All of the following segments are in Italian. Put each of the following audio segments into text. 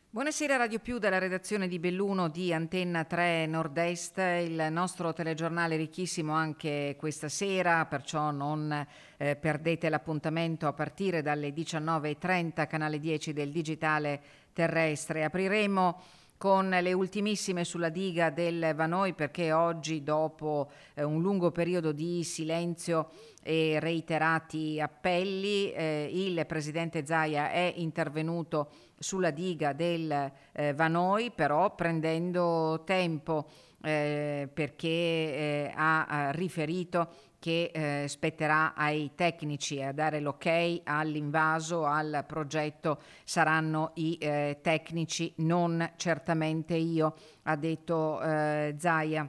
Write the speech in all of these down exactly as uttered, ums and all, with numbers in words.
Buonasera Radio Più dalla redazione di Belluno di Antenna tre Nord-Est, il nostro telegiornale ricchissimo anche questa sera, perciò non eh, perdete l'appuntamento a partire dalle diciannove e trenta, canale dieci del digitale terrestre. Apriremo con le ultimissime sulla diga del Vanoi perché oggi, dopo eh, un lungo periodo di silenzio e reiterati appelli, eh, il presidente Zaia è intervenuto sulla diga del eh, Vanoi, però prendendo tempo eh, perché eh, ha, ha riferito che eh, spetterà ai tecnici a dare l'ok all'invaso, al progetto, saranno i eh, tecnici, non certamente io, ha detto eh, Zaia.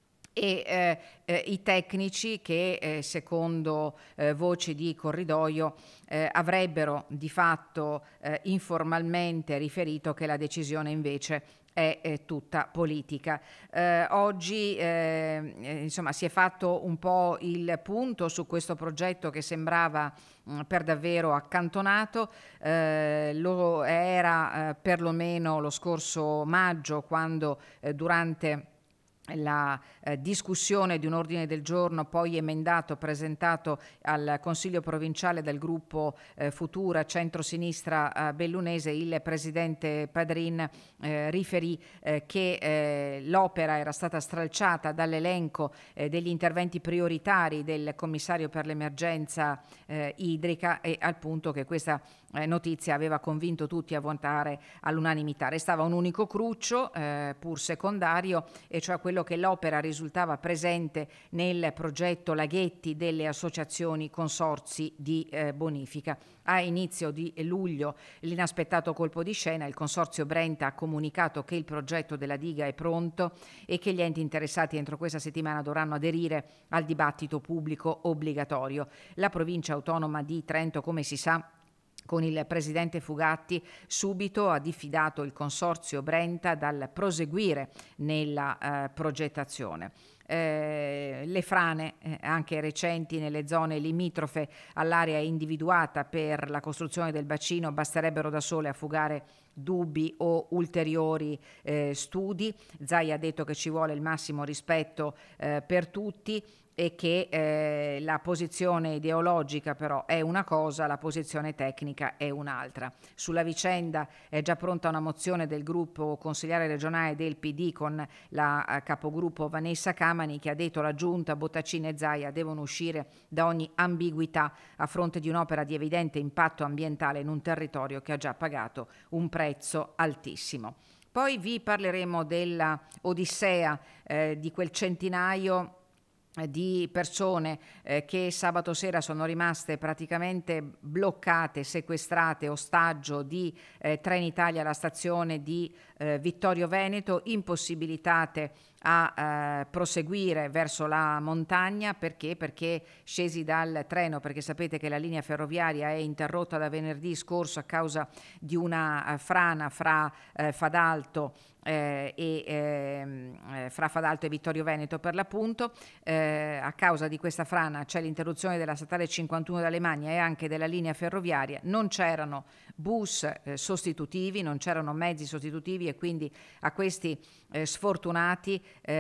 E eh, eh, i tecnici che eh, secondo eh, voci di corridoio eh, avrebbero di fatto eh, informalmente riferito che la decisione invece è eh, tutta politica. Eh, oggi eh, eh, insomma si è fatto un po' il punto su questo progetto che sembrava mh, per davvero accantonato, eh, lo era eh, perlomeno lo scorso maggio, quando eh, durante la eh, discussione di un ordine del giorno poi emendato presentato al Consiglio provinciale del gruppo eh, Futura Centrosinistra eh, Bellunese, il presidente Padrin eh, riferì eh, che eh, l'opera era stata stralciata dall'elenco eh, degli interventi prioritari del commissario per l'emergenza eh, idrica, e al punto che questa eh, notizia aveva convinto tutti a votare all'unanimità. Restava un unico cruccio, eh, pur secondario, e cioè quello che l'opera risultava presente nel progetto laghetti delle associazioni consorzi di eh, bonifica. A inizio di luglio, l'inaspettato colpo di scena, il consorzio Brenta ha comunicato che il progetto della diga è pronto e che gli enti interessati entro questa settimana dovranno aderire al dibattito pubblico obbligatorio. La provincia autonoma di Trento, come si sa, con il presidente Fugatti, subito ha diffidato il consorzio Brenta dal proseguire nella eh, progettazione. Eh, le frane, eh, anche recenti, nelle zone limitrofe all'area individuata per la costruzione del bacino basterebbero da sole a fugare dubbi o ulteriori eh, studi. Zai ha detto che ci vuole il massimo rispetto eh, per tutti e che eh, la posizione ideologica però è una cosa, la posizione tecnica è un'altra. Sulla vicenda è già pronta una mozione del gruppo consigliare regionale del P D con la eh, capogruppo Vanessa Camani, che ha detto la giunta Bottacini e Zaia devono uscire da ogni ambiguità a fronte di un'opera di evidente impatto ambientale in un territorio che ha già pagato un prezzo altissimo. Poi vi parleremo della odissea eh, di quel centinaio di persone eh, che sabato sera sono rimaste praticamente bloccate, sequestrate, ostaggio di eh, Trenitalia alla stazione di eh, Vittorio Veneto, impossibilitate a eh, proseguire verso la montagna. Perché? Perché scesi dal treno, perché sapete che la linea ferroviaria è interrotta da venerdì scorso a causa di una eh, frana fra eh, Fadalto eh, e eh, fra Fadalto e Vittorio Veneto per l'appunto. Eh, a causa di questa frana c'è l'interruzione della statale cinquantuno d'Alemagna e anche della linea ferroviaria. Non c'erano bus eh, sostitutivi, non c'erano mezzi sostitutivi, e quindi a questi eh, sfortunati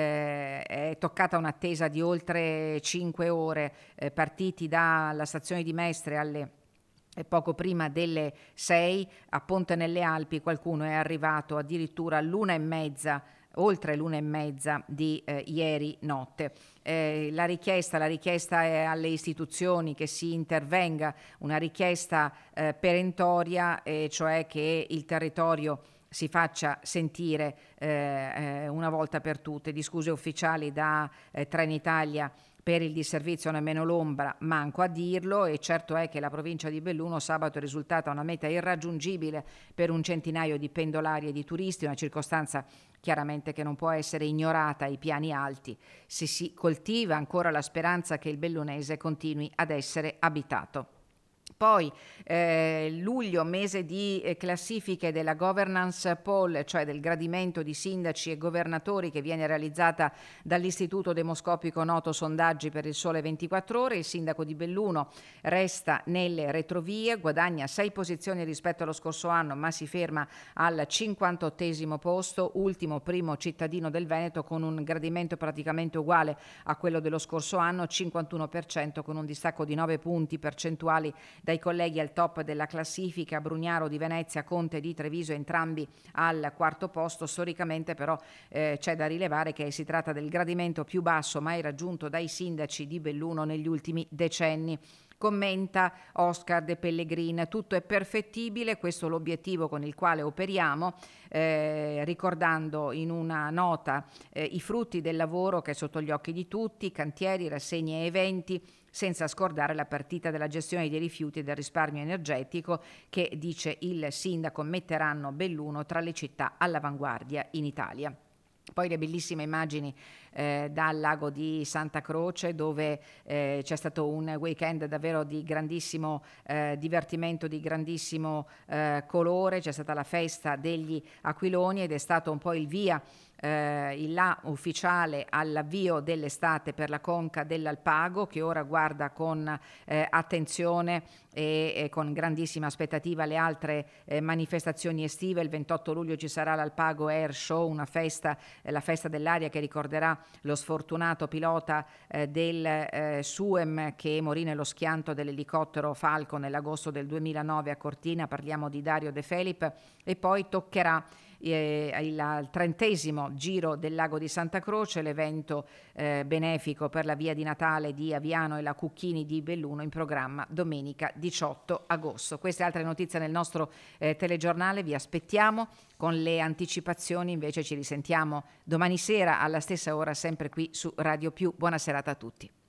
eh, è toccata un'attesa di oltre cinque ore, eh, partiti dalla stazione di Mestre alle e poco prima delle sei. A Ponte nelle Alpi qualcuno è arrivato addirittura all'una e mezza, oltre l'una e mezza di eh, ieri notte. Eh, la richiesta, la richiesta è alle istituzioni che si intervenga, una richiesta eh, perentoria, e cioè che il territorio si faccia sentire eh, eh, una volta per tutte. Di scuse ufficiali da eh, Trenitalia per il disservizio nemmeno l'ombra, manco a dirlo, e certo è che la provincia di Belluno sabato è risultata una meta irraggiungibile per un centinaio di pendolari e di turisti, una circostanza chiaramente che non può essere ignorata ai piani alti se si coltiva ancora la speranza che il bellunese continui ad essere abitato. Poi eh, luglio, mese di eh, classifiche della governance poll, cioè del gradimento di sindaci e governatori, che viene realizzata dall'Istituto Demoscopico Noto Sondaggi per il Sole ventiquattro Ore. Il sindaco di Belluno resta nelle retrovie, guadagna sei posizioni rispetto allo scorso anno, ma si ferma al cinquantottesimo posto, ultimo primo cittadino del Veneto, con un gradimento praticamente uguale a quello dello scorso anno, cinquantuno per cento, con un distacco di nove punti percentuali dai colleghi al top della classifica. Brugnaro di Venezia, Conte di Treviso, entrambi al quarto posto. Storicamente però eh, c'è da rilevare che si tratta del gradimento più basso mai raggiunto dai sindaci di Belluno negli ultimi decenni. Commenta Oscar De Pellegrin: tutto è perfettibile, questo è l'obiettivo con il quale operiamo, eh, ricordando in una nota eh, i frutti del lavoro che è sotto gli occhi di tutti, cantieri, rassegne e eventi, senza scordare la partita della gestione dei rifiuti e del risparmio energetico che, dice il sindaco, metteranno Belluno tra le città all'avanguardia in Italia. Poi le bellissime immagini eh, dal lago di Santa Croce, dove eh, c'è stato un weekend davvero di grandissimo eh, divertimento, di grandissimo eh, colore. C'è stata la festa degli aquiloni ed è stato un po' il via, eh, il là ufficiale all'avvio dell'estate per la conca dell'Alpago, che ora guarda con eh, attenzione e, e con grandissima aspettativa le altre eh, manifestazioni estive. Il ventotto luglio ci sarà l'Alpago Air Show, una festa, eh, la festa dell'aria, che ricorderà lo sfortunato pilota eh, del eh, SUEM che morì nello schianto dell'elicottero Falcon nell'agosto del duemilanove a Cortina. Parliamo di Dario De Felip. E poi toccherà eh, il, il trentesimo Giro del Lago di Santa Croce, l'evento eh, benefico per la via di Natale di Aviano e la Cucchini di Belluno, in programma domenica diciotto agosto. Queste altre notizie nel nostro eh, telegiornale, vi aspettiamo. Con le anticipazioni invece ci risentiamo domani sera alla stessa ora, sempre qui su Radio Più. Buona serata a tutti.